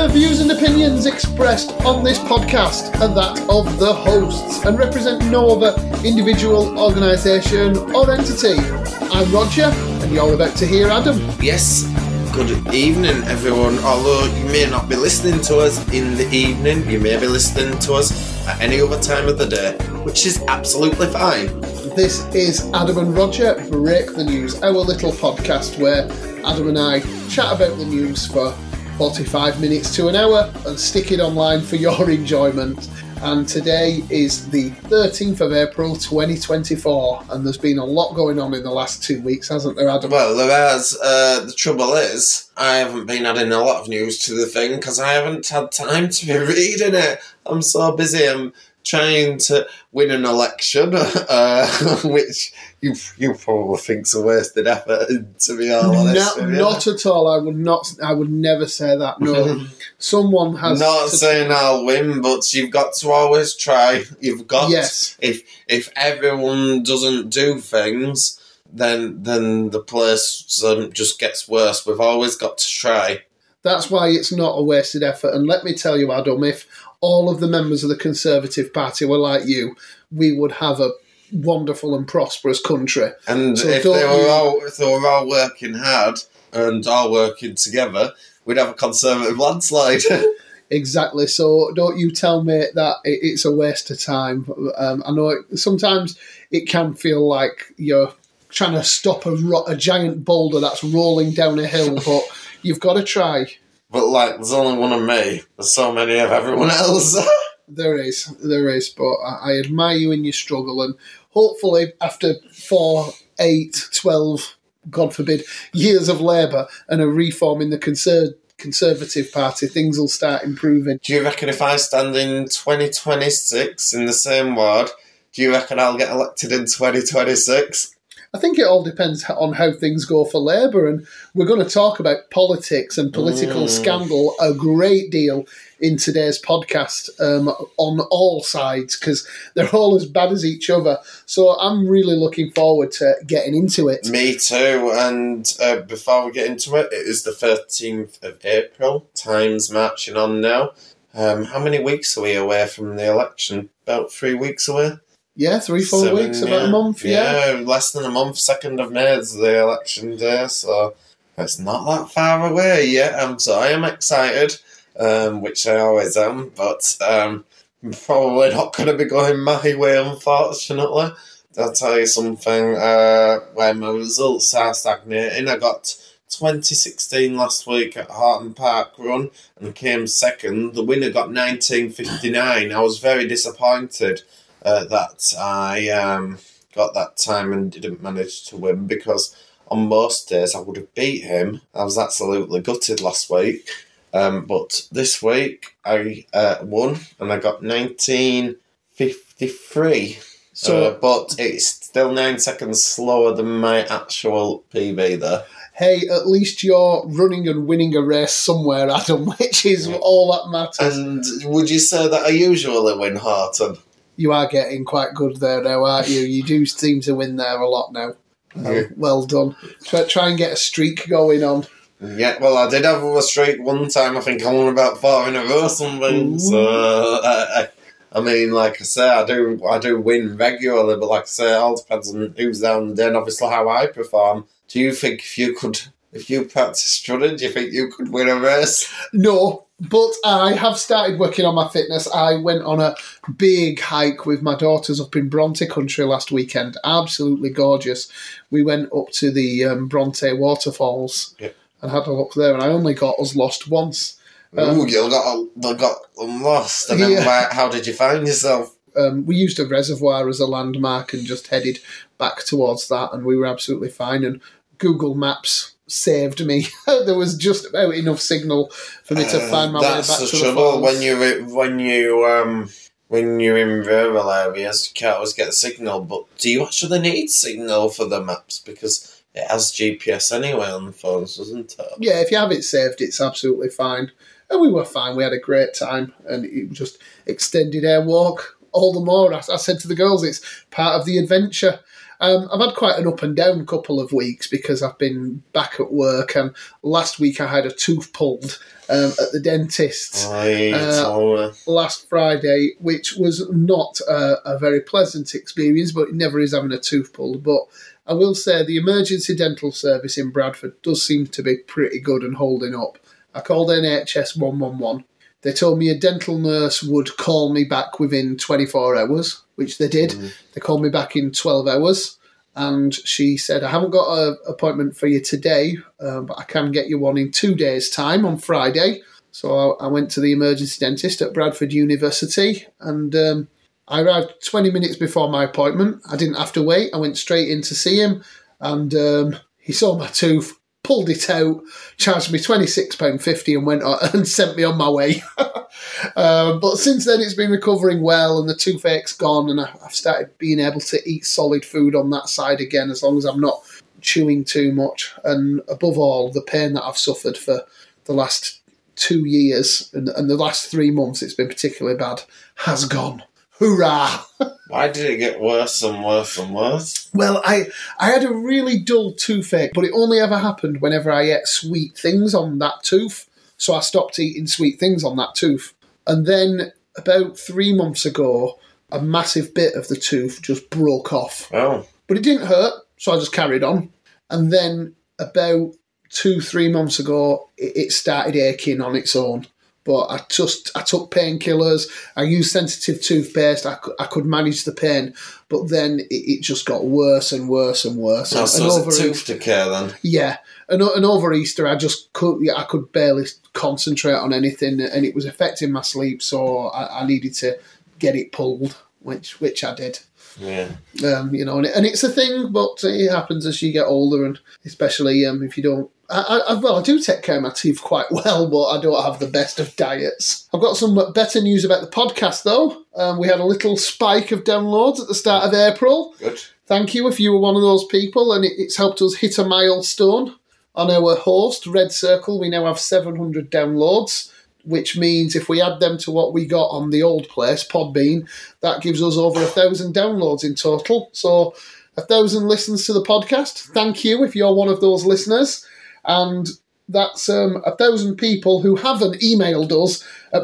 The views and opinions expressed on this podcast are that of the hosts and represent no other individual, organisation or entity. I'm Roger and you're about to hear Adam. Yes, good evening everyone. Although you may not be listening to us in the evening, you may be listening to us at any other time of the day, which is absolutely fine. This is Adam and Roger Break the News, our little podcast where Adam and I chat about the news for 45 minutes to an hour and stick it online for your enjoyment. And today is the 13th of April 2024, and there's been a lot going on in the last 2 weeks, hasn't there, Adam? Well, there has. The trouble is, I haven't been adding a lot of news to the thing because I haven't had time to be reading it. I'm so busy. I'm trying to win an election, which you probably think's a wasted effort, to be all honest. Not at all. I would never say that. No, someone has. Not saying I'll win, but you've got to always try. You've got. Yes. If everyone doesn't do things, then the place just gets worse. We've always got to try. That's why it's not a wasted effort. And let me tell you, Adam, if all of the members of the Conservative Party were like you, we would have a wonderful and prosperous country. And so if they were all working hard and all working together, we'd have a Conservative landslide. Exactly. So don't you tell me that it's a waste of time. I know sometimes it can feel like you're trying to stop a giant boulder that's rolling down a hill, but you've got to try. But, there's only one of me. There's so many of everyone else. There is. But I admire you in your struggle. And hopefully, after 4, 8, 12, God forbid, years of Labour and a reform in the Conservative Party, things will start improving. Do you reckon if I stand in 2026 in the same ward, do you reckon I'll get elected in 2026? I think it all depends on how things go for Labour, and we're going to talk about politics and political scandal a great deal in today's podcast on all sides, because they're all as bad as each other. So I'm really looking forward to getting into it. Me too, and before we get into it, it is the 13th of April. Time's marching on now. How many weeks are we away from the election? About 3 weeks away? Yeah, 3-4 weeks, about a month, Yeah, less than a month. 2nd of May is the election day, so it's not that far away yet. I am excited, which I always am, but probably not going to be going my way, unfortunately. I'll tell you something, when my results are stagnating, I got 2016 last week at Horton Park Run and came second. The winner got 1959. I was very disappointed that I got that time and didn't manage to win, because on most days I would have beat him. I was absolutely gutted last week, but this week I won and I got 1953. But it's still 9 seconds slower than my actual PB there. Hey, at least you're running and winning a race somewhere, Adam, which is all that matters. And would you say that I usually win Horton? You are getting quite good there now, aren't you? You do seem to win there a lot now. Yeah. Well done. Try and get a streak going on. Yeah, well, I did have a streak one time. I think I won about 4 in a row or something. Ooh. So, I mean, like I say, I do win regularly, but like I say, it all depends on who's there on the day and obviously how I perform. Do you think if you practiced running, do you think you could win a race? No. But I have started working on my fitness. I went on a big hike with my daughters up in Bronte country last weekend. Absolutely gorgeous. We went up to the Bronte waterfalls and had a look there, and I only got us lost once. You got them lost. And then how did you find yourself? We used a reservoir as a landmark and just headed back towards that, and we were absolutely fine. And Google Maps saved me. There was just about enough signal for me to find my way back to the falls. That's the trouble when you're in rural areas. You can't always get a signal. But do you actually need signal for the maps? Because it has GPS anyway on the phones, doesn't it? Yeah, if you have it saved, it's absolutely fine. And we were fine. We had a great time, and it just extended our walk all the more. I said to the girls, it's part of the adventure. I've had quite an up and down couple of weeks because I've been back at work, and last week I had a tooth pulled at the dentist's last Friday, which was not a very pleasant experience, but it never is having a tooth pulled. But I will say the emergency dental service in Bradford does seem to be pretty good and holding up. I called NHS 111. They told me a dental nurse would call me back within 24 hours, which they did. They called me back in 12 hours, and she said, I haven't got an appointment for you today, but I can get you one in 2 days' time on Friday. So I went to the emergency dentist at Bradford University, and I arrived 20 minutes before my appointment. I didn't have to wait. I went straight in to see him, and he saw my tooth, pulled it out, charged me £26.50 and went on, and sent me on my way. But since then it's been recovering well, and the toothache's gone, and I've started being able to eat solid food on that side again, as long as I'm not chewing too much. And above all, the pain that I've suffered for the last 2 years and the last 3 months, it's been particularly bad, has gone. Hoorah! Why did it get worse and worse and worse? Well, I had a really dull toothache, but it only ever happened whenever I ate sweet things on that tooth. So I stopped eating sweet things on that tooth. And then about 3 months ago, a massive bit of the tooth just broke off. Oh. But it didn't hurt, so I just carried on. And then about 2-3 months ago, it started aching on its own. But I took painkillers, I used sensitive toothpaste, I could manage the pain, but then it just got worse and worse and worse. Oh, so it's a tooth decay then? Yeah, and over Easter I could barely concentrate on anything, and it was affecting my sleep, so I needed to get it pulled, which I did. Yeah. And it's a thing, but it happens as you get older, and especially if you don't. I do take care of my teeth quite well, but I don't have the best of diets. I've got some better news about the podcast, though. We had a little spike of downloads at the start of April. Good. Thank you if you were one of those people, and it's helped us hit a milestone on our host, Red Circle. We now have 700 downloads, which means if we add them to what we got on the old place, Podbean, that gives us over 1,000 downloads in total. So 1,000 listens to the podcast. Thank you if you're one of those listeners. And that's 1,000 people who haven't emailed us at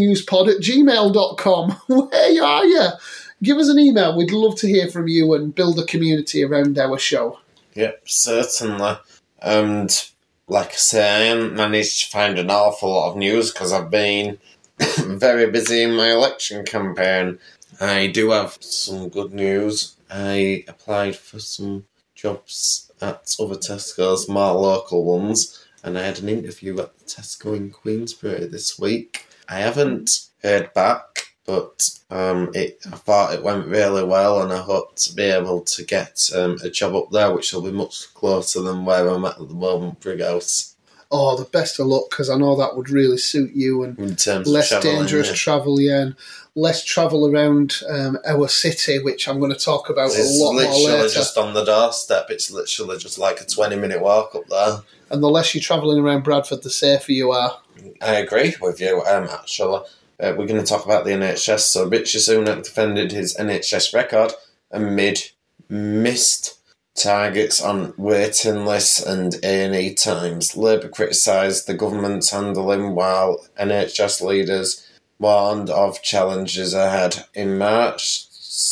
breakthenewspod@gmail.com. Where are you? Give us an email. We'd love to hear from you and build a community around our show. Yep, certainly. And like I say, I haven't managed to find an awful lot of news because I've been very busy in my election campaign. I do have some good news. I applied for some jobs at other Tesco's, more local ones, and I had an interview at the Tesco in Queensbury this week. I haven't heard back, but I thought it went really well, and I hope to be able to get a job up there, which will be much closer than where I'm at the moment, Brighouse. Oh, the best of luck, because I know that would really suit you, and in terms less of dangerous travel, yeah, and less travel around our city, which I'm going to talk about a lot more later. It's literally just on the doorstep. It's literally just like a 20-minute walk up there. And the less you're travelling around Bradford, the safer you are. I agree with you, actually. We're going to talk about the NHS. So Richie Sunak defended his NHS record amid missed targets on waiting lists and A&E times. Labour criticised the government's handling, while NHS leaders warned of challenges ahead. In March,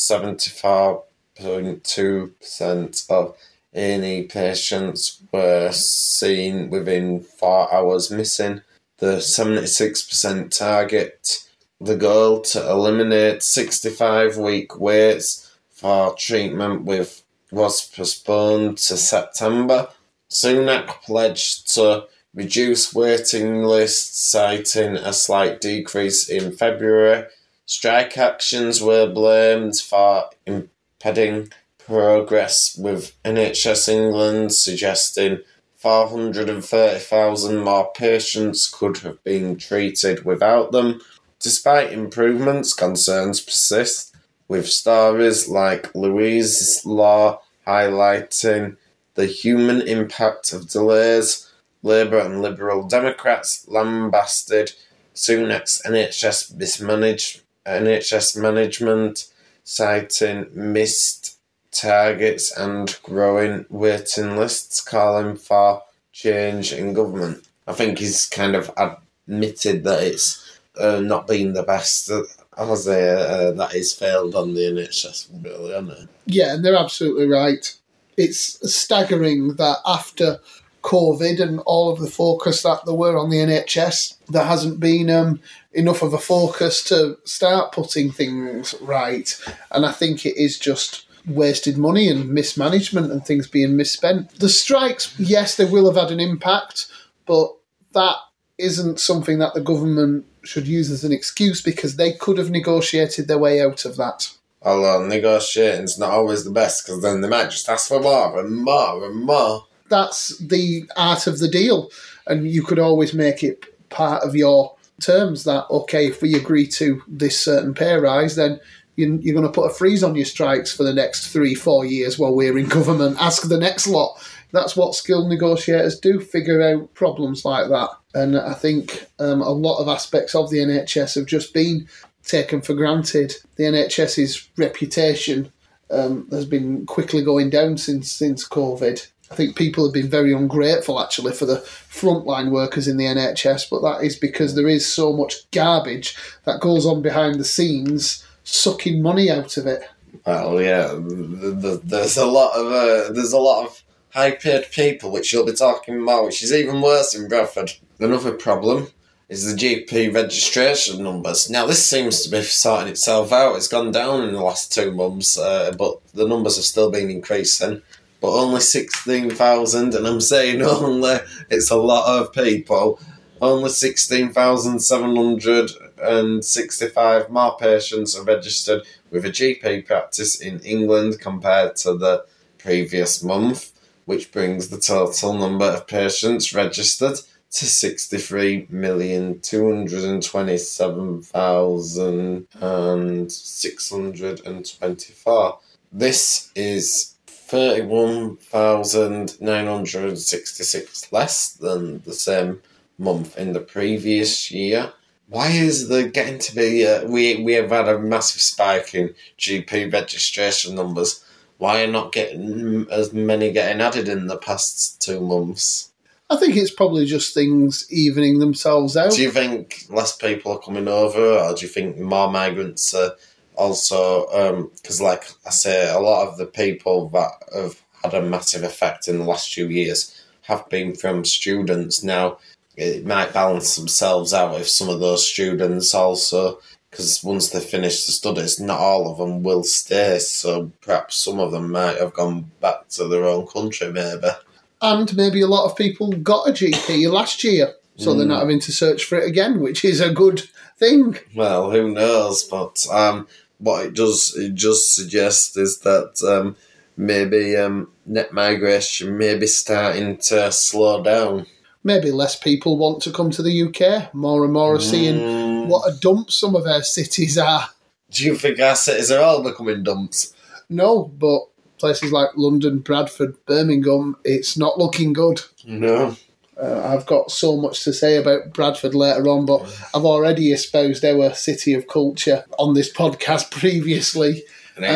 74.2% of A&E patients were seen within 4 hours missing the 76% target. The goal to eliminate 65-week waits for treatment was postponed to September. Sunak pledged to reduce waiting lists, citing a slight decrease in February. Strike actions were blamed for impeding progress, with NHS England suggesting 430,000 more patients could have been treated without them. Despite improvements, concerns persist, with stories like Louise's Law highlighting the human impact of delays. Labour and Liberal Democrats lambasted Sunak's NHS NHS management, citing missed targets and growing waiting lists, calling for change in government. I think he's kind of admitted that it's not been the best, has that he's failed on the NHS, really, hasn't it? Yeah, and they're absolutely right. It's staggering that after COVID and all of the focus that there were on the NHS, there hasn't been enough of a focus to start putting things right. And I think it is just wasted money and mismanagement and things being misspent. The strikes, yes, they will have had an impact, but that isn't something that the government should use as an excuse, because they could have negotiated their way out of that. Although negotiating's not always the best, because then they might just ask for more and more and more. That's the art of the deal, and you could always make it part of your terms that, okay, if we agree to this certain pay rise, then you're going to put a freeze on your strikes for the next 3-4 years while we're in government. Ask the next lot. That's what skilled negotiators do, figure out problems like that. And I think a lot of aspects of the NHS have just been taken for granted. The NHS's reputation has been quickly going down since COVID. I think people have been very ungrateful, actually, for the frontline workers in the NHS, but that is because there is so much garbage that goes on behind the scenes, sucking money out of it. Well, yeah, there's a lot of high-paid people, which you'll be talking about, which is even worse in Bradford. Another problem is the GP registration numbers. Now, this seems to be sorting itself out. It's gone down in the last 2 months, but the numbers have still been increasing. But only 16,000, and I'm saying only, it's a lot of people. Only 16,765 more patients are registered with a GP practice in England compared to the previous month, which brings the total number of patients registered to 63,227,624. This is 31,966 less than the same month in the previous year. Why is there getting to be... we have had a massive spike in GP registration numbers. Why are not getting as many getting added in the past 2 months? I think it's probably just things evening themselves out. Do you think less people are coming over, or do you think more migrants are also... because, like I say, a lot of the people that have had a massive effect in the last few years have been from students. Now, it might balance themselves out if some of those students also... because once they finish the studies, not all of them will stay, so perhaps some of them might have gone back to their own country, maybe. And maybe a lot of people got a GP last year, so they're not having to search for it again, which is a good thing. Well, who knows, but what it does suggest is that maybe net migration may be starting to slow down. Maybe less people want to come to the UK. More and more are seeing what a dump some of our cities are. Do you think our cities are all becoming dumps? No, but places like London, Bradford, Birmingham, it's not looking good. No. I've got so much to say about Bradford later on, but I've already espoused our city of culture on this podcast previously.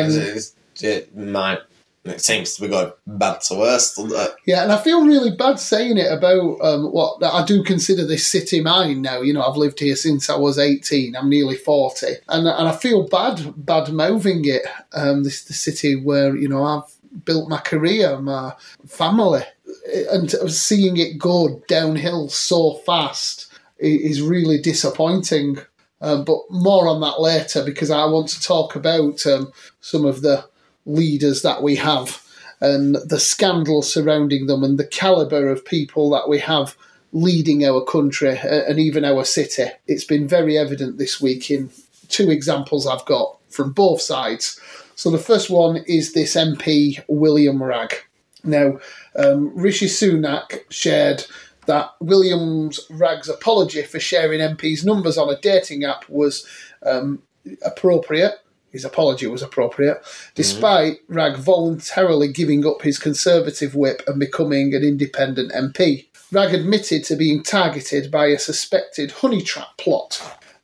It seems to be going bad to worse, doesn't it? Yeah, and I feel really bad saying it about what I do consider this city mine now. You know, I've lived here since I was 18. I'm nearly 40. And I feel bad mouthing it. The city where, you know, I've built my career, my family. And seeing it go downhill so fast is really disappointing. But more on that later, because I want to talk about some of the leaders that we have and the scandal surrounding them and the calibre of people that we have leading our country and even our city. It's been very evident this week in 2 examples I've got from both sides. So the first one is this MP, William Ragg. Now, Rishi Sunak shared that William Ragg's apology for sharing MP's numbers on a dating app was appropriate. His apology was appropriate, despite Ragg voluntarily giving up his Conservative whip and becoming an independent MP. Ragg admitted to being targeted by a suspected honey trap plot.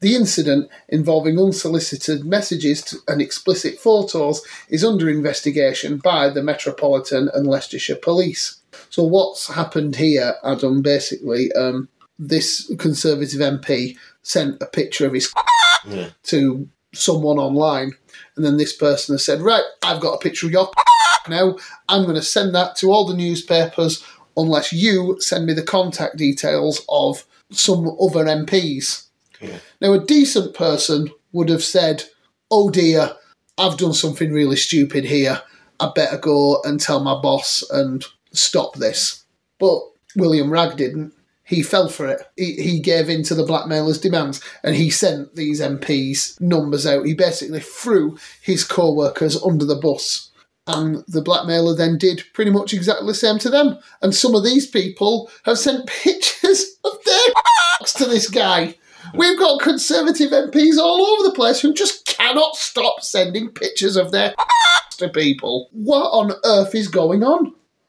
The incident, involving unsolicited messages and explicit photos, is under investigation by the Metropolitan and Leicestershire Police. So what's happened here, Adam, basically, this Conservative MP sent a picture of his to someone online, and then this person has said, right, I've got a picture of your now, I'm going to send that to all the newspapers unless you send me the contact details of some other MPs. Yeah. Now, a decent person would have said, oh dear, I've done something really stupid here. I better go and tell my boss and stop this. But William Ragg didn't. He fell for it. He gave in to the blackmailer's demands and he sent these MPs' numbers out. He basically threw his co-workers under the bus. And the blackmailer then did pretty much exactly the same to them. And some of these people have sent pictures of their to this guy. We've got Conservative MPs all over the place who just cannot stop sending pictures of their to people. What on earth is going on?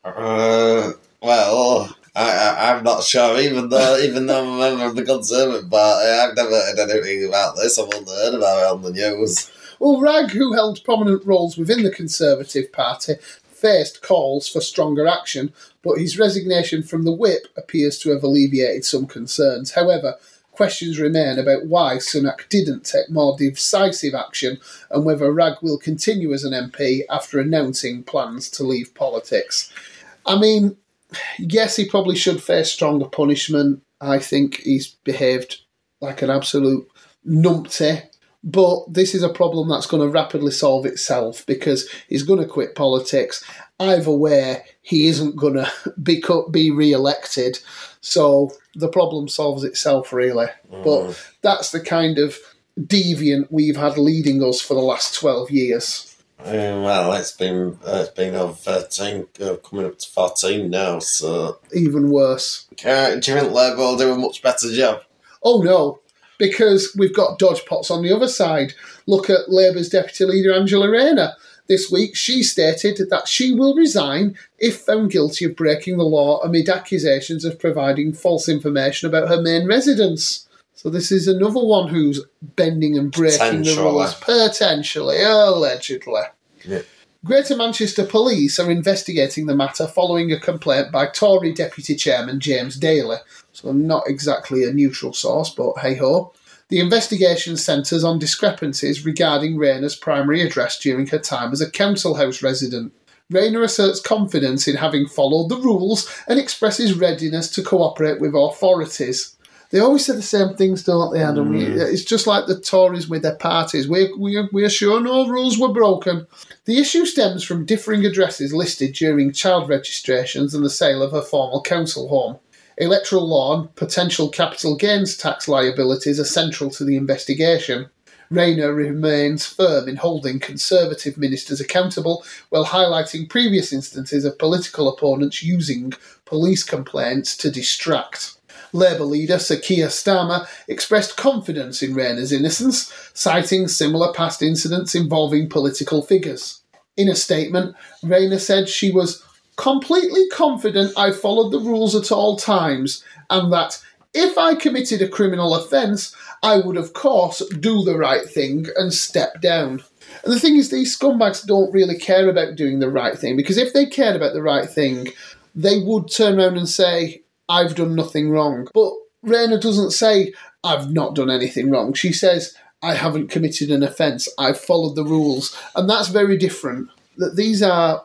Well, I'm not sure. Even though I'm a member of the Conservative Party, I've never heard anything about this. I've only heard about it on the news. Well, Ragg, who held prominent roles within the Conservative Party, faced calls for stronger action, but his resignation from the whip appears to have alleviated some concerns. However, questions remain about why Sunak didn't take more decisive action and whether Ragg will continue as an MP after announcing plans to leave politics. I mean, yes, he probably should face stronger punishment. I think he's behaved like an absolute numpty. But this is a problem that's going to rapidly solve itself because he's going to quit politics. Either way, he isn't going to be re-elected. So the problem solves itself, really. But that's the kind of deviant we've had leading us for the last 12 years. Well, it's been over 13, coming up to 14 now, so... Even worse. Do you think Labour will do a much better job? Oh, no. Because we've got dodgepots on the other side. Look at Labour's Deputy Leader Angela Rayner. This week, she stated that she will resign if found guilty of breaking the law amid accusations of providing false information about her main residence. So this is another one who's bending and breaking the rules. Potentially, allegedly. Yeah. Greater Manchester Police are investigating the matter following a complaint by Tory Deputy Chairman James Daly. So not exactly a neutral source, but hey-ho. The investigation centres on discrepancies regarding Rayner's primary address during her time as a council house resident. Rayner asserts confidence in having followed the rules and expresses readiness to cooperate with authorities. They always say the same things, don't they, Adam? It's just like the Tories with their parties. We're sure no rules were broken. The issue stems from differing addresses listed during child registrations and the sale of her former council home. Electoral law and potential capital gains tax liabilities are central to the investigation. Rayner remains firm in holding Conservative ministers accountable while highlighting previous instances of political opponents using police complaints to distract. Labour leader Sir Keir Starmer expressed confidence in Rayner's innocence, citing similar past incidents involving political figures. In a statement, Rayner said she was completely confident I followed the rules at all times, and that if I committed a criminal offence, I would of course do the right thing and step down. And the thing is, these scumbags don't really care about doing the right thing, because if they cared about the right thing, they would turn around and say, I've done nothing wrong. But Rayner doesn't say, I've not done anything wrong. She says, I haven't committed an offence, I've followed the rules. And that's very different. That these are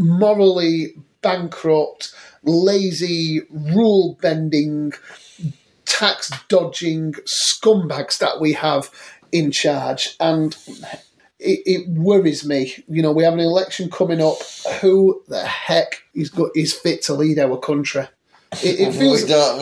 morally bankrupt, lazy, rule-bending, tax-dodging scumbags that we have in charge. And it worries me. You know, we have an election coming up. Who the heck is fit to lead our country? It feels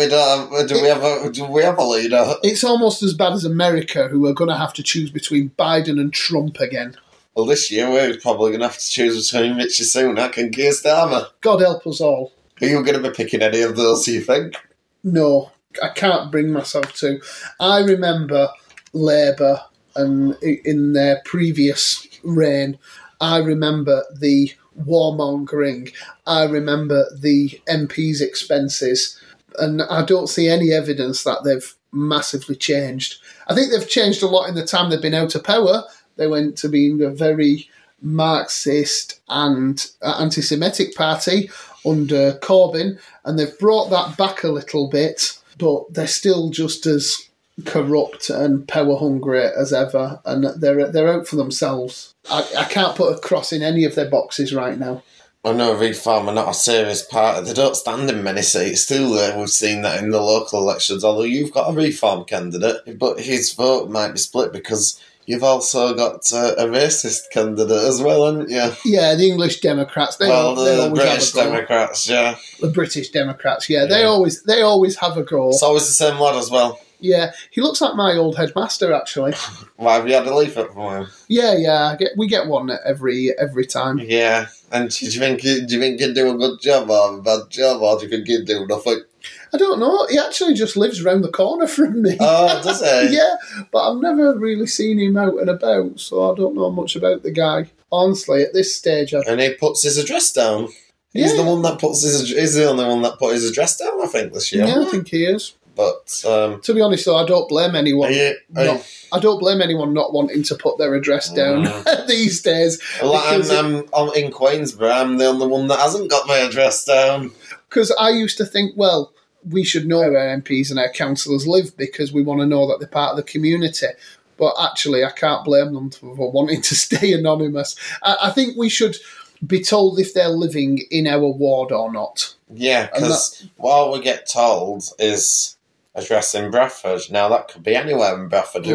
do we have a leader? It's almost as bad as America, who are going to have to choose between Biden and Trump again. Well, this year we're probably going to have to choose between Richie Sunak and Keir Starmer. God help us all. Are you going to be picking any of those, do you think? No, I can't bring myself to. I remember Labour and in their previous reign. I remember the warmongering. I remember the MPs' expenses. And I don't see any evidence that they've massively changed. I think they've changed a lot in the time they've been out of power. They went to being a very Marxist and anti-Semitic party under Corbyn, and they've brought that back a little bit, but they're still just as corrupt and power hungry as ever, and they're out for themselves. I can't put a cross in any of their boxes right now. I know Reform are not a serious party. They don't stand in many seats still. We've seen that in the local elections, although you've got a Reform candidate, but his vote might be split because you've also got a racist candidate as well, haven't you? Yeah, the English Democrats. They always British have a go. Democrats, yeah. The British Democrats, yeah. They always have a go. It's always the same lad as well. Yeah, he looks like my old headmaster, actually. Why, have you had a leaflet from him? Yeah, we get one every time. Yeah, and do you think he'd do a good job or a bad job, or do you think he'd do nothing? I don't know. He actually just lives round the corner from me. Oh, does he? Yeah, but I've never really seen him out and about, so I don't know much about the guy. Honestly, at this stage, and he puts his address down. He's the one that he's the only one that put his address down, I think, this year. Yeah, I think he is. But to be honest, though, I don't blame anyone. I don't blame anyone not wanting to put their address down these days. Well, I'm in Queensborough. I'm the only one that hasn't got my address down. Because I used to think, well, we should know where our MPs and our councillors live because we want to know that they're part of the community. But actually, I can't blame them for wanting to stay anonymous. I think we should be told if they're living in our ward or not. Yeah, because what we get told is address in Bradford. Now, that could be anywhere in Bradford.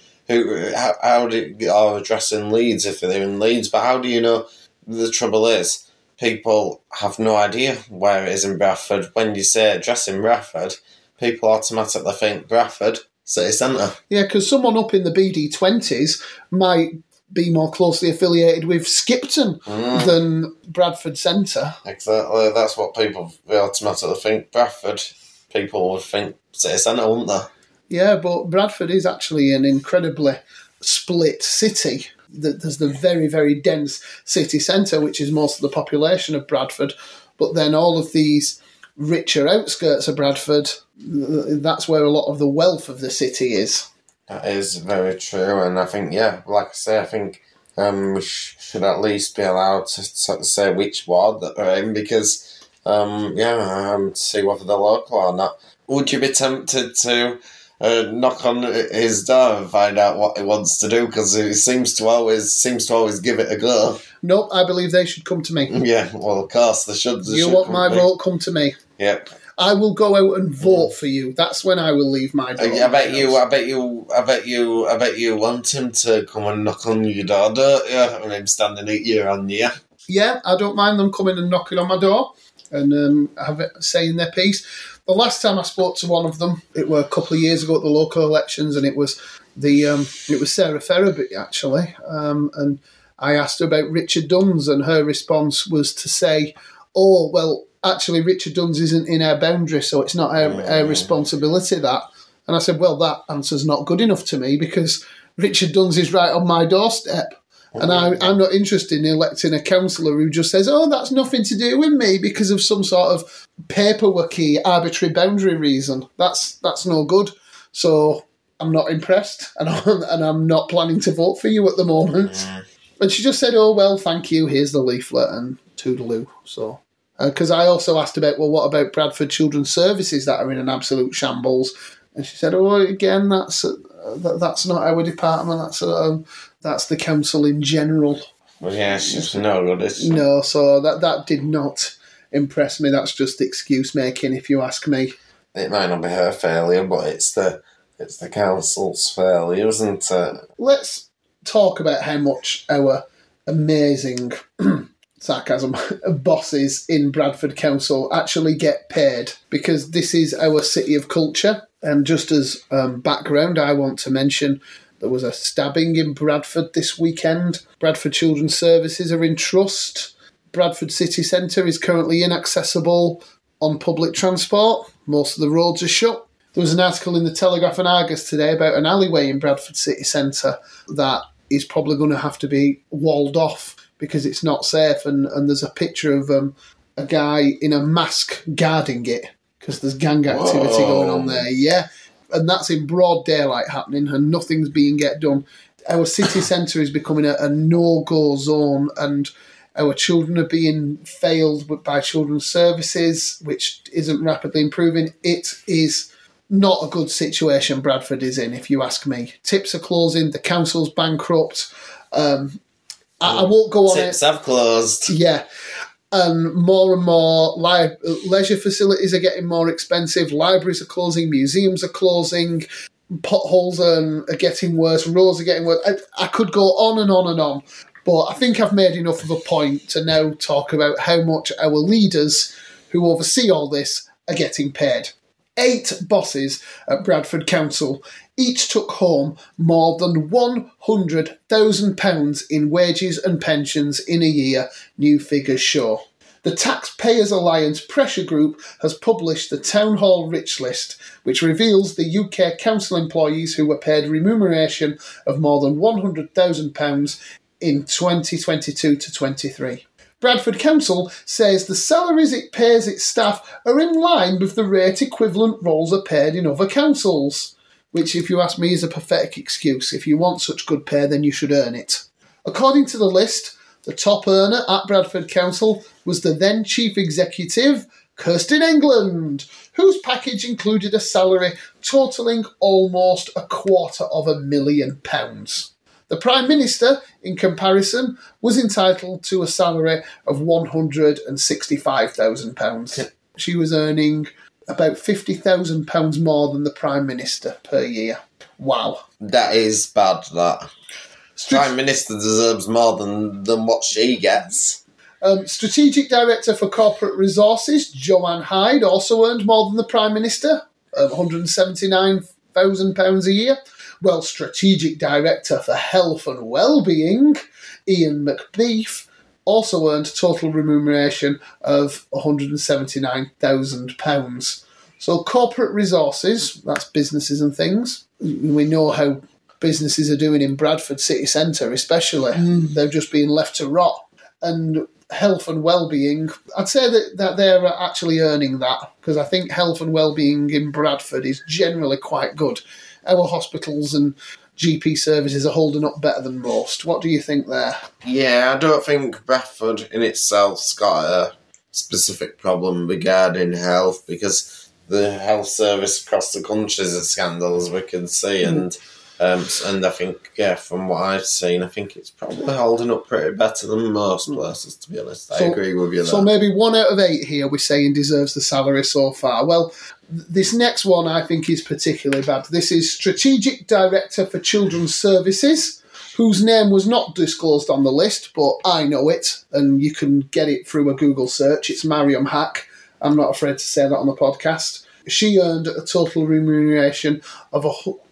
How do you, or address in Leeds if they're in Leeds, but how do you know? The trouble is, people have no idea where it is in Bradford. When you say address in Bradford, people automatically think Bradford City Centre. Yeah, because someone up in the BD20s might be more closely affiliated with Skipton than Bradford Centre. Exactly, that's what people automatically think. Bradford, people would think City Centre, wouldn't they? Yeah, but Bradford is actually an incredibly split city. There's the very, very dense city centre, which is most of the population of Bradford, but then all of these richer outskirts of Bradford, that's where a lot of the wealth of the city is. That is very true, and I think, like I say, I think we should at least be allowed to say which ward that they're in, because, to see whether they're local or not. Would you be tempted to knock on his door and find out what he wants to do? Because he seems to always give it a go. Nope, I believe they should come to me. Yeah, well, of course they should. You want my vote? Come to me. Yep. I will go out and vote for you. That's when I will leave my door. I bet you want him to come and knock on your door, don't you? And him standing at year on year. Yeah, I don't mind them coming and knocking on my door and saying their piece. The last time I spoke to one of them, it were a couple of years ago at the local elections, and it was Sarah Ferraby actually, and I asked her about Richard Duns, and her response was to say, "Oh well, actually Richard Duns isn't in our boundary, so it's not our responsibility that." And I said, "Well, that answer's not good enough to me because Richard Duns is right on my doorstep." And I'm not interested in electing a councillor who just says, "Oh, that's nothing to do with me," because of some sort of paperworky, arbitrary boundary reason. That's no good. So I'm not impressed, and I'm not planning to vote for you at the moment. And she just said, "Oh, well, thank you. Here's the leaflet," and toodaloo. So, because I also asked about, well, what about Bradford Children's Services that are in an absolute shambles? And she said, "Oh, again, that's not our department. That's the council in general." Well, yeah, it's just no good. No, so that did not impress me. That's just excuse making, if you ask me. It might not be her failure, but it's the council's failure, isn't it? Let's talk about how much our amazing sarcasm bosses in Bradford Council actually get paid, because this is our city of culture. And just as background, I want to mention there was a stabbing in Bradford this weekend. Bradford Children's Services are in trust. Bradford City Centre is currently inaccessible on public transport. Most of the roads are shut. There was an article in the Telegraph and Argus today about an alleyway in Bradford City Centre that is probably going to have to be walled off because it's not safe. And there's a picture of a guy in a mask guarding it because there's gang activity going on there. Yeah. and that's in broad daylight happening, and nothing's being get done. Our city centre is becoming a no-go zone, and our children are being failed by children's services, which isn't rapidly improving. It is not a good situation Bradford is in, if you ask me. Tips are closing, the council's bankrupt. I won't go on it. Tips have closed. Yeah. And more leisure facilities are getting more expensive, libraries are closing, museums are closing, potholes are getting worse, roads are getting worse. I could go on and on and on, but I think I've made enough of a point to now talk about how much our leaders who oversee all this are getting paid. 8 bosses at Bradford Council each took home more than £100,000 in wages and pensions in a year, new figures show. The Taxpayers Alliance Pressure Group has published the Town Hall Rich List, which reveals the UK council employees who were paid remuneration of more than £100,000 in 2022 to 23. Bradford Council says the salaries it pays its staff are in line with the rate equivalent roles are paid in other councils, which, if you ask me, is a pathetic excuse. If you want such good pay, then you should earn it. According to the list, the top earner at Bradford Council was the then Chief Executive, Kirsten England, whose package included a salary totalling almost £250,000. The Prime Minister, in comparison, was entitled to a salary of £165,000. She was earning about £50,000 more than the Prime Minister per year. Wow. That is bad, that. Prime Minister deserves more than what she gets. Strategic Director for Corporate Resources, Joanne Hyde, also earned more than the Prime Minister, £179,000 a year. Well, Strategic Director for Health and Wellbeing, Ian McBeef, also earned total remuneration of £179,000. So corporate resources, that's businesses and things. We know how businesses are doing in Bradford city centre especially. They're just being left to rot. And health and wellbeing, I'd say that they're actually earning that, because I think health and wellbeing in Bradford is generally quite good. Our hospitals and GP services are holding up better than most. What do you think there? Yeah, I don't think Bradford in itself's got a specific problem regarding health, because the health service across the country is a scandal, as we can see, and I think, from what I've seen, I think it's probably holding up pretty better than most places, to be honest. I agree with you there. So maybe 1 out of 8 here we're saying deserves the salary so far. Well, this next one I think is particularly bad. This is Strategic Director for Children's Services, whose name was not disclosed on the list, but I know it, and you can get it through a Google search. It's Mariam Hack. I'm not afraid to say that on the podcast. She earned a total remuneration of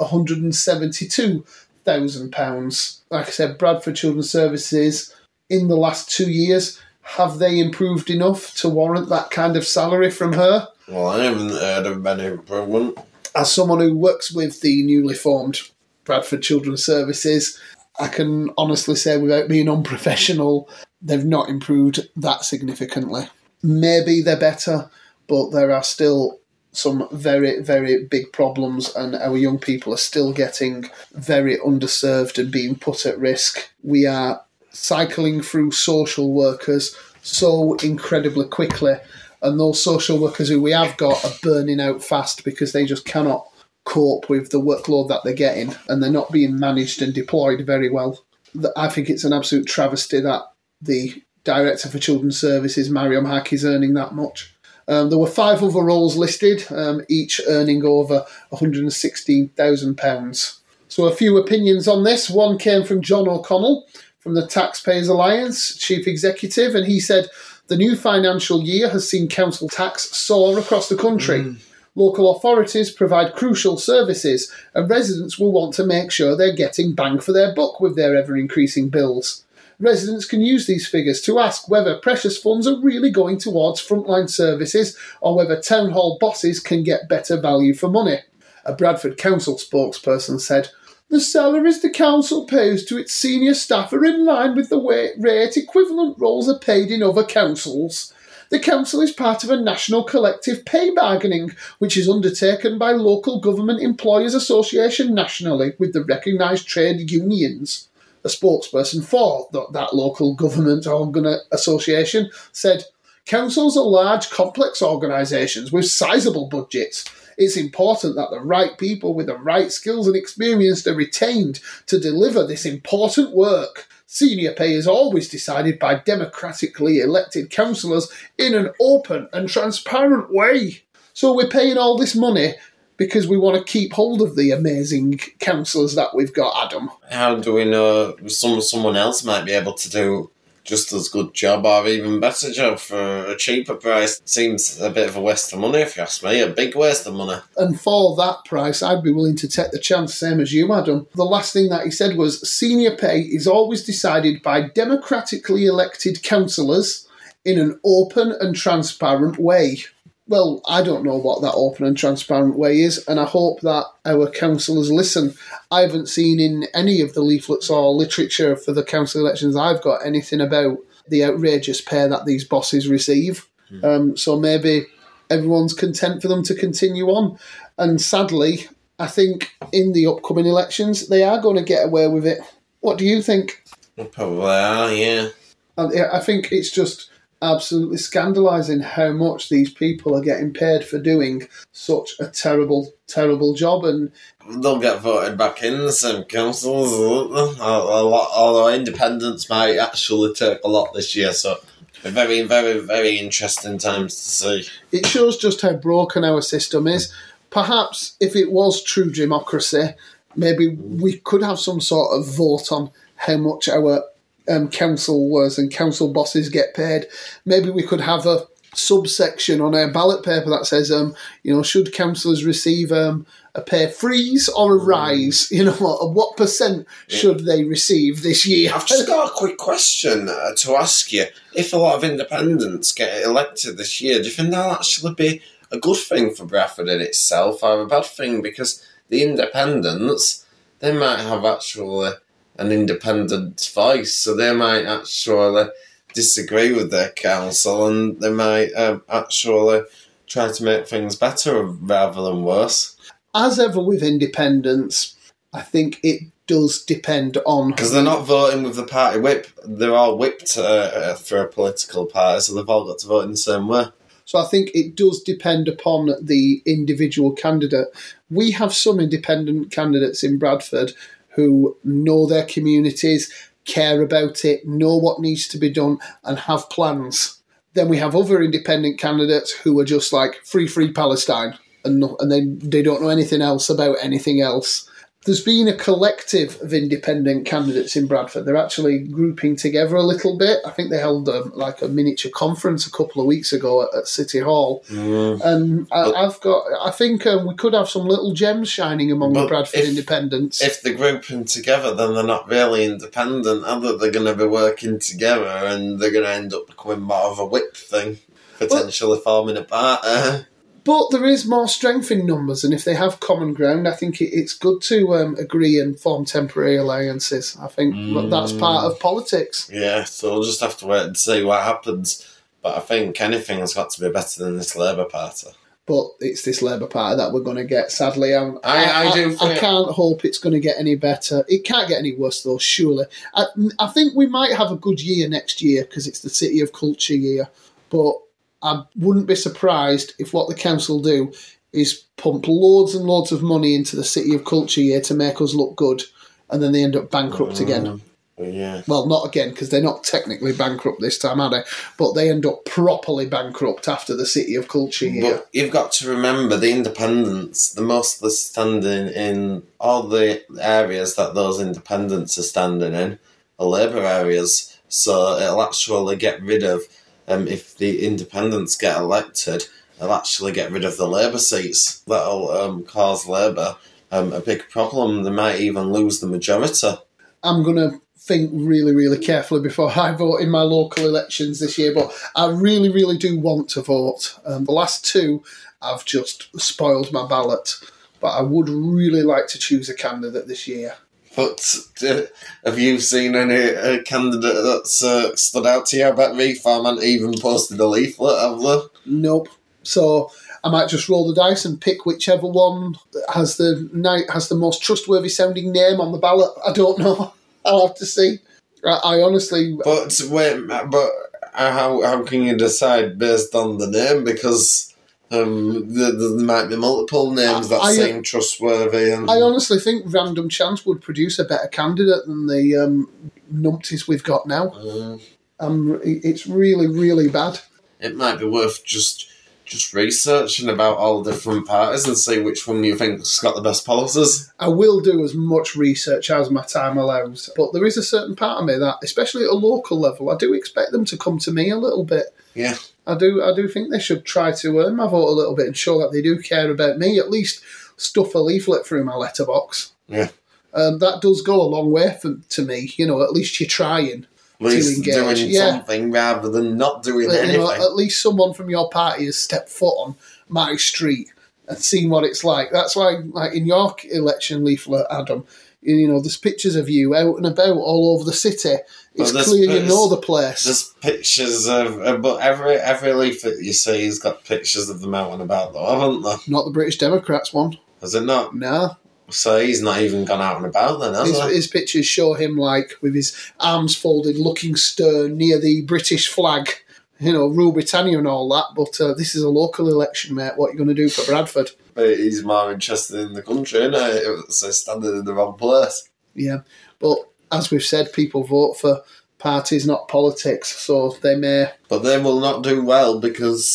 £172,000. Like I said, Bradford Children's Services, in the last 2 years, have they improved enough to warrant that kind of salary from her? Well, I haven't heard of any improvement. As someone who works with the newly formed Bradford Children's Services, I can honestly say, without being unprofessional, they've not improved that significantly. Maybe they're better, but there are still some very, very big problems, and our young people are still getting very underserved and being put at risk. We are cycling through social workers so incredibly quickly, and those social workers who we have got are burning out fast because they just cannot cope with the workload that they're getting, and they're not being managed and deployed very well. I think it's an absolute travesty that the Director for Children's Services, Mariam Hack, is earning that much. There were 5 other roles listed, each earning over £116,000. So a few opinions on this. One came from John O'Connell from the Taxpayers Alliance, Chief Executive, and he said, the new financial year has seen council tax soar across the country. Local authorities provide crucial services, and residents will want to make sure they're getting bang for their buck with their ever-increasing bills. Residents can use these figures to ask whether precious funds are really going towards frontline services or whether town hall bosses can get better value for money. A Bradford Council spokesperson said, the salaries the council pays to its senior staff are in line with the rate equivalent roles are paid in other councils. The council is part of a national collective pay bargaining, which is undertaken by local government employers association nationally with the recognised trade unions. A spokesperson for that local government association said, "Councils are large, complex organisations with sizable budgets. It's important that the right people with the right skills and experience are retained to deliver this important work. Senior pay is always decided by democratically elected councillors in an open and transparent way." So we're paying all this money because we want to keep hold of the amazing councillors that we've got, Adam. How do we know someone else might be able to do just as good job or even better job for a cheaper price? Seems a bit of a waste of money, if you ask me. A big waste of money. And for that price, I'd be willing to take the chance, same as you, Adam. The last thing that he said was, senior pay is always decided by democratically elected councillors in an open and transparent way. Well, I don't know what that open and transparent way is, and I hope that our councillors listen. I haven't seen in any of the leaflets or literature for the council elections I've got anything about the outrageous pay that these bosses receive. So maybe everyone's content for them to continue on. And sadly, I think in the upcoming elections, they are going to get away with it. What do you think? They probably are, yeah. I think it's just absolutely scandalising how much these people are getting paid for doing such a terrible, terrible job. And they'll get voted back in some councils. A lot, although independents might actually take a lot this year, so very, very, very interesting times to see. It shows just how broken our system is. Perhaps if it was true democracy, maybe we could have some sort of vote on how much our councillors and council bosses get paid. Maybe we could have a subsection on our ballot paper that says, should councillors receive a pay freeze or a rise? What percent should they receive this year? I've just got a quick question to ask you. If a lot of independents get elected this year, do you think that'll actually be a good thing for Bradford in itself, or a bad thing? Because the independents, they might have actually an independent voice, so they might actually disagree with their council, and they might actually try to make things better rather than worse. As ever with independents, I think it does depend on... Because they're not voting with the party whip. They're all whipped for a political party, so they've all got to vote in the same way. So I think it does depend upon the individual candidate. We have some independent candidates in Bradford who know their communities, care about it, know what needs to be done, and have plans. Then we have other independent candidates who are just like, free Palestine, and they don't know anything else about anything else. There's been a collective of independent candidates in Bradford. They're actually grouping together a little bit. I think they held a miniature conference a couple of weeks ago at City Hall. And I think we could have some little gems shining among the Bradford independents. If they're grouping together, then they're not really independent, are they? They're going to be working together, and they're going to end up becoming more of a whip thing, potentially forming a party. But there is more strength in numbers, and if they have common ground, I think it's good to agree and form temporary alliances. I think that's part of politics. Yeah, so we'll just have to wait and see what happens. But I think anything's got to be better than this Labour Party. But it's this Labour Party that we're going to get, sadly. I can't hope it's going to get any better. It can't get any worse, though, surely. I think we might have a good year next year because it's the City of Culture year. But I wouldn't be surprised if what the council do is pump loads and loads of money into the City of Culture year to make us look good, and then they end up bankrupt again. Yeah. Well, not again, because they're not technically bankrupt this time, are they? But they end up properly bankrupt after the City of Culture year. But you've got to remember, the independents, the mostly standing in all the areas that those independents are standing in are Labour areas, so it'll actually get rid of... if the independents get elected, they'll actually get rid of the Labour seats. That'll cause Labour a big problem. They might even lose the majority. I'm going to think really, really carefully before I vote in my local elections this year, but I really, really do want to vote. The last two, I've just spoiled my ballot, but I would really like to choose a candidate this year. But have you seen any candidate that's stood out to you? I bet Reform hadn't even posted a leaflet, have they? Nope. So I might just roll the dice and pick whichever one has the most trustworthy sounding name on the ballot. I don't know. I'll have to see. I honestly. But wait, how can you decide based on the name? Because there might be multiple names that seem trustworthy. And I honestly think random chance would produce a better candidate than the numpties we've got now. It's really, really bad. It might be worth just researching about all the different parties and see which one you think's got the best policies. I will do as much research as my time allows, but there is a certain part of me that, especially at a local level, I do expect them to come to me a little bit. Yeah. I do think they should try to earn my vote a little bit and show that they do care about me, at least stuff a leaflet through my letterbox. Yeah. That does go a long way to me, at least you're trying. At least doing something rather than not doing anything. At least someone from your party has stepped foot on my street and seen what it's like. That's why, like in your election leaflet, Adam, there's pictures of you out and about all over the city. It's clear you know the place. There's pictures of, but every leaflet you see has got pictures of them out and about, though, haven't they? Not the British Democrats one. Has it not? No. So he's not even gone out and about then, has he? His pictures show him with his arms folded, looking stern near the British flag, Rule Britannia and all that. But this is a local election, mate. What are you going to do for Bradford? He's more interested in the country, isn't he? So standing in the wrong place. Yeah, but as we've said, people vote for parties, not politics, so they may... But they will not do well because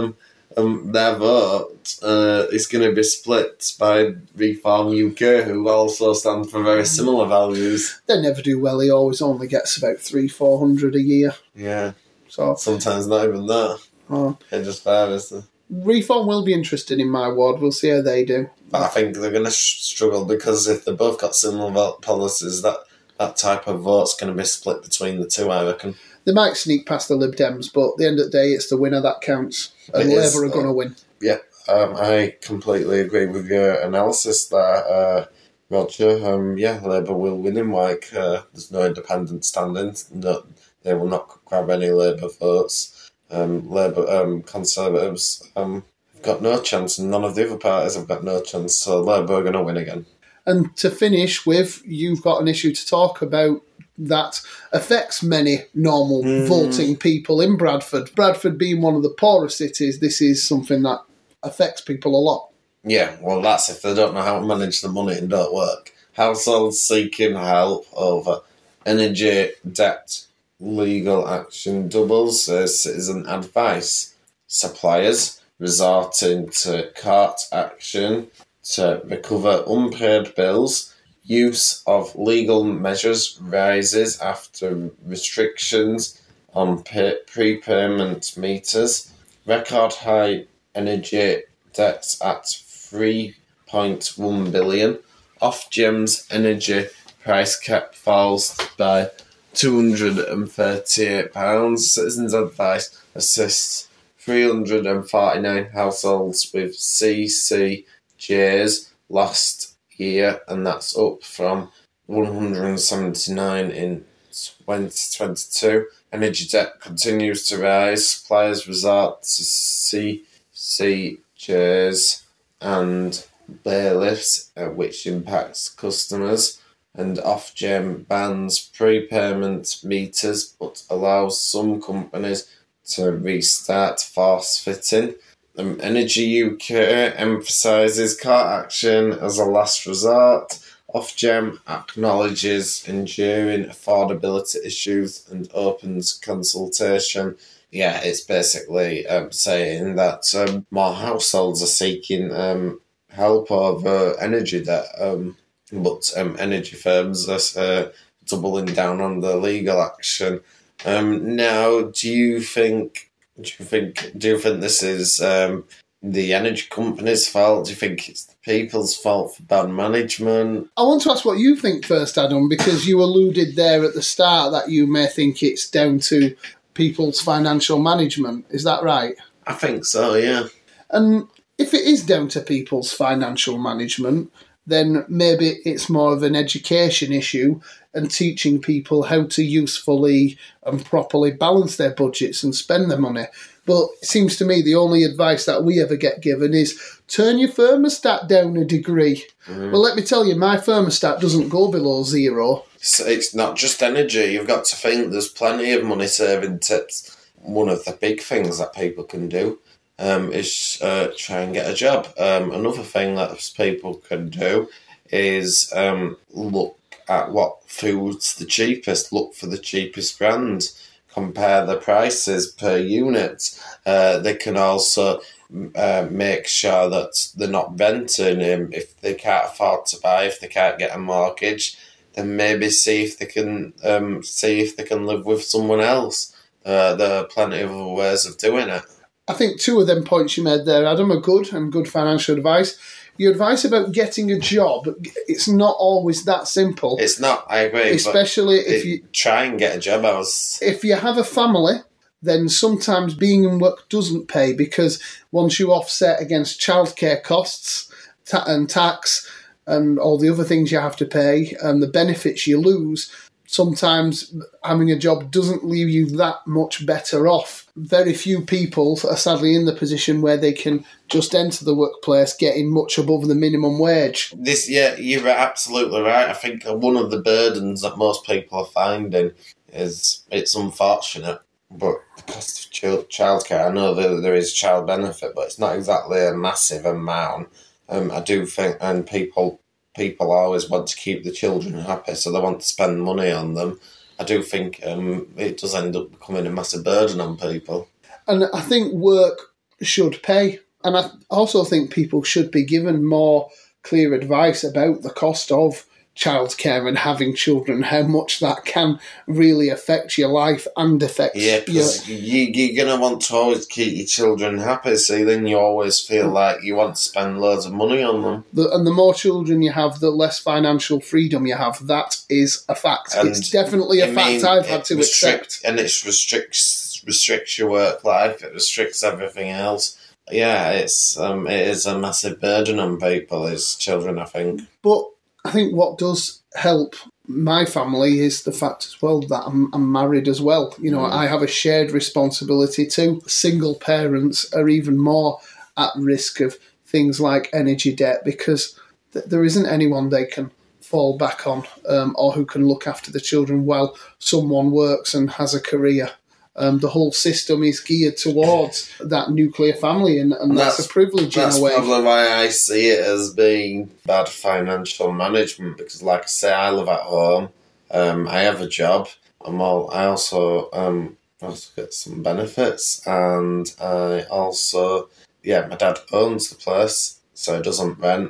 their vote is going to be split by Reform UK, who also stand for very similar values. They never do well. He always only gets about 300-400 a year. Yeah. So sometimes not even that. Oh. It just varies. Reform will be interested in my ward. We'll see how they do. But I think they're going to struggle because if they've both got similar policies, that type of vote's going to be split between the two, I reckon. They might sneak past the Lib Dems, but at the end of the day, it's the winner that counts. And Labour are going to win. Yeah, I completely agree with your analysis there, Roger. Labour will win in Wyke. There's no independent standing. No, they will not grab any Labour votes. Labour Conservatives have got no chance, and none of the other parties have got no chance, so Labour are going to win again. And to finish with, you've got an issue to talk about that affects many normal voting people in Bradford. Bradford being one of the poorer cities, this is something that affects people a lot. Yeah, well, that's if they don't know how to manage the money and don't work. Households seeking help over energy debt, legal action doubles, citizen advice. Suppliers resorting to court action to recover unpaid bills. Use of legal measures rises after restrictions on prepayment meters. Record high energy debts at $3.1 billion. Ofgem's energy price cap falls by £238. Citizens Advice assists 349 households with CCJs last year, and that's up from 179 in 2022. Energy debt continues to rise. Suppliers resort to CCJs and bailiffs, which impacts customers. And Ofgem bans prepayment meters but allows some companies to restart force fitting. Energy UK emphasises court action as a last resort. Ofgem acknowledges enduring affordability issues and opens consultation. Yeah, it's basically saying that more households are seeking help over energy debt, but energy firms are doubling down on the legal action. Now, do you think this is the energy company's fault? Do you think it's the people's fault for bad management? I want to ask what you think first, Adam, because you alluded there at the start that you may think it's down to people's financial management. Is that right? I think so, yeah. And if it is down to people's financial management, then maybe it's more of an education issue and teaching people how to usefully and properly balance their budgets and spend their money. But it seems to me the only advice that we ever get given is turn your thermostat down a degree. Well, let me tell you, my thermostat doesn't go below 0. It's not just energy. You've got to think there's plenty of money-saving tips. One of the big things that people can do is try and get a job. Another thing that people can do is look at what food's the cheapest. Look for the cheapest brand. Compare the prices per unit. They can also make sure that they're not renting if they can't afford to buy, if they can't get a mortgage. Then maybe see if they can live with someone else. There are plenty of other ways of doing it. I think 2 of them points you made there, Adam, are good and good financial advice. Your advice about getting a job, it's not always that simple. It's not, I agree. Especially if you try and get a job. If you have a family, then sometimes being in work doesn't pay, because once you offset against childcare costs and tax and all the other things you have to pay and the benefits you lose, sometimes having a job doesn't leave you that much better off. Very few people are sadly in the position where they can just enter the workplace getting much above the minimum wage. You're absolutely right. I think one of the burdens that most people are finding is, it's unfortunate, but the cost of childcare. I know that there is child benefit, but it's not exactly a massive amount. I do think, and people always want to keep the children happy, so they want to spend money on them. I do think it does end up becoming a massive burden on people. And I think work should pay. And I also think people should be given more clear advice about the cost of childcare and having children, how much that can really affect your life and affect because you're going to want to always keep your children happy, so then you always feel like you want to spend loads of money on them. And the more children you have, the less financial freedom you have. That is a fact. And it's definitely a fact I've had to accept. And it restricts your work life, it restricts everything else. Yeah, it is a massive burden on people, as children, I think. But I think what does help my family is the fact as well that I'm married as well. You know, I have a shared responsibility too. Single parents are even more at risk of things like energy debt, because there isn't anyone they can fall back on or who can look after the children while someone works and has a career. The whole system is geared towards that nuclear family, and that's a privilege in a way. That's probably why I see it as being bad financial management, because, like I say, I live at home, I have a job, I also get some benefits, and I also, my dad owns the place, so he doesn't rent,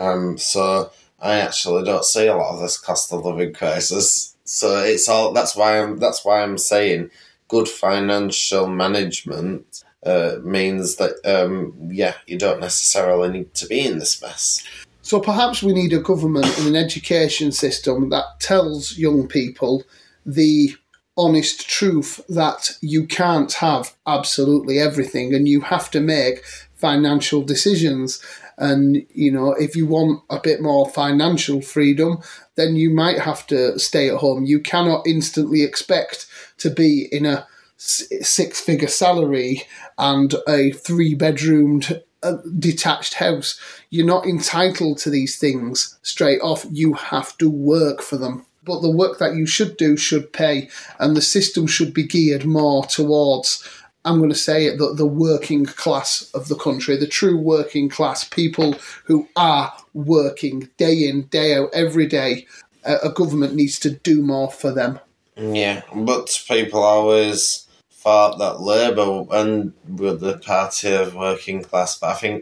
so I actually don't see a lot of this cost of living crisis. So that's why I'm saying good financial management means that, you don't necessarily need to be in this mess. So perhaps we need a government and an education system that tells young people the honest truth that you can't have absolutely everything and you have to make financial decisions. And, you know, if you want a bit more financial freedom, then you might have to stay at home. You cannot instantly expect to be in a 6-figure salary and a 3-bedroomed detached house. You're not entitled to these things straight off. You have to work for them. But the work that you should do should pay, and the system should be geared more towards, I'm going to say it, the working class of the country, the true working class, people who are working day in, day out, every day. A government needs to do more for them. Yeah, but people always thought that Labour were the party of working class, but I think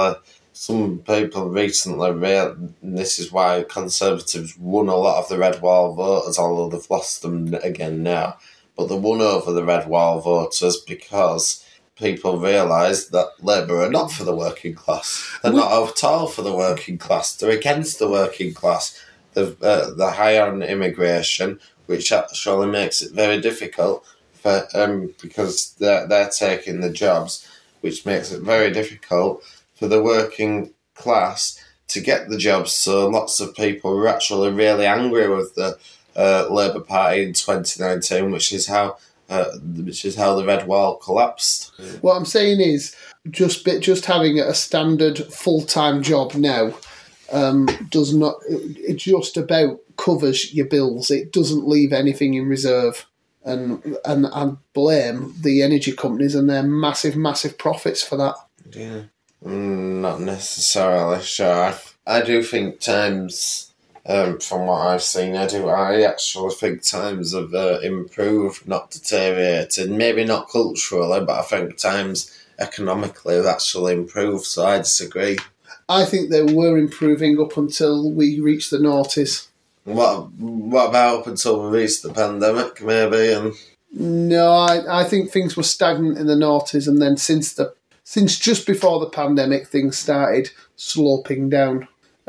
some people recently this is why Conservatives won a lot of the Red Wall voters, although they've lost them again now. But they won over the Red Wall voters because people realised that Labour are not for the working class. They're not at all for the working class. They're against the working class. They're high on immigration, which actually makes it very difficult for because they're taking the jobs, which makes it very difficult for the working class to get the jobs. So lots of people were actually really angry with the Labour Party in 2019, which is how the Red Wall collapsed. What I'm saying is, just having a standard full-time job now does not. It just about covers your bills. It doesn't leave anything in reserve, and I blame the energy companies and their massive profits for that. Yeah, not necessarily sure. I do think times. From what I've seen, I actually think times have improved, not deteriorated. Maybe not culturally, but I think times economically have actually improved, so I disagree. I think they were improving up until we reached the noughties. What about up until we reached the pandemic, maybe? No, I think things were stagnant in the noughties, and then since just before the pandemic, things started sloping down.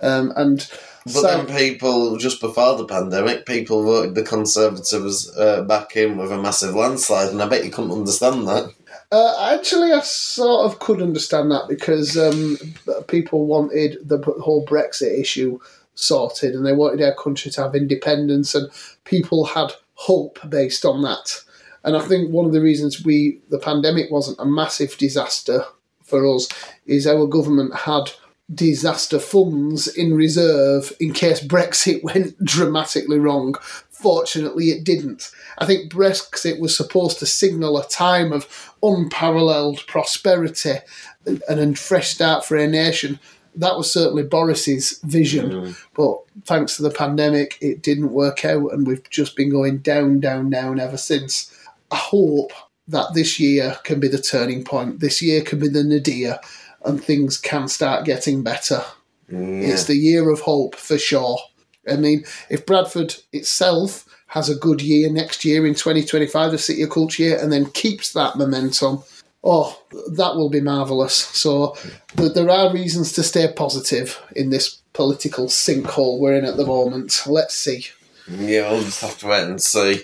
Then people, just before the pandemic, people voted the Conservatives back in with a massive landslide, and I bet you couldn't understand that. Actually, I sort of could understand that because people wanted the whole Brexit issue sorted, and they wanted our country to have independence, and people had hope based on that. And I think one of the reasons the pandemic wasn't a massive disaster for us is our government had disaster funds in reserve in case Brexit went dramatically wrong. Fortunately, it didn't. I think Brexit was supposed to signal a time of unparalleled prosperity and a fresh start for our nation. That was certainly Boris's vision, but thanks to the pandemic, it didn't work out, and we've just been going down ever since. I hope that this year can be the turning point. This year can be the nadir, and things can start getting better. It's the year of hope, for sure. I mean, if Bradford itself has a good year next year in 2025, the City of Culture year, and then keeps that momentum, that will be marvellous. So there are reasons to stay positive in this political sinkhole we're in at the moment. Let's see. Yeah, we'll just have to wait and see.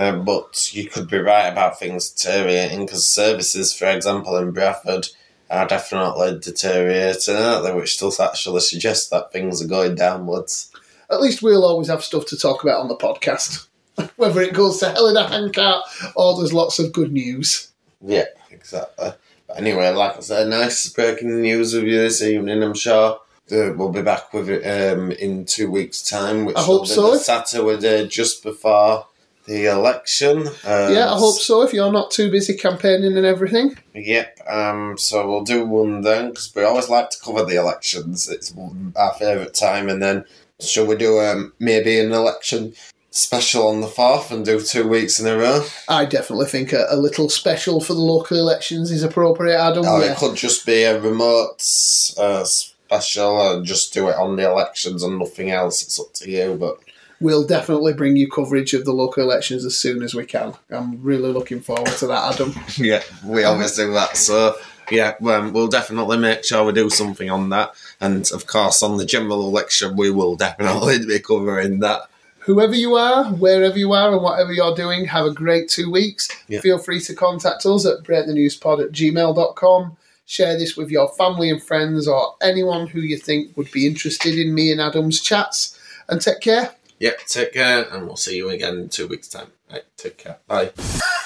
But you could be right about things deteriorating, because services, for example, in Bradford are definitely deteriorating, aren't they? Which does actually suggest that things are going downwards. At least we'll always have stuff to talk about on the podcast. Whether it goes to hell in a handcart or there's lots of good news. Yeah, exactly. But anyway, like I said, nice breaking news with you this evening, I'm sure. We'll be back with it in 2 weeks' time, which I hope will be so. the Saturday just before the election. Yeah, I hope so, if you're not too busy campaigning and everything. Yep, so we'll do one then, because we always like to cover the elections. It's our favourite time, and then shall we do maybe an election special on the 4th and do 2 weeks in a row? I definitely think a little special for the local elections is appropriate, Adam. It could just be a remote special, and just do it on the elections and nothing else. It's up to you, but we'll definitely bring you coverage of the local elections as soon as we can. I'm really looking forward to that, Adam. Yeah, we always do that. So, yeah, we'll definitely make sure we do something on that. And, of course, on the general election, we will definitely be covering that. Whoever you are, wherever you are, and whatever you're doing, have a great 2 weeks. Yeah. Feel free to contact us at breakthenewspod@gmail.com. Share this with your family and friends or anyone who you think would be interested in me and Adam's chats. And take care. Yeah, take care, and we'll see you again in 2 weeks' time. Right, take care. Bye.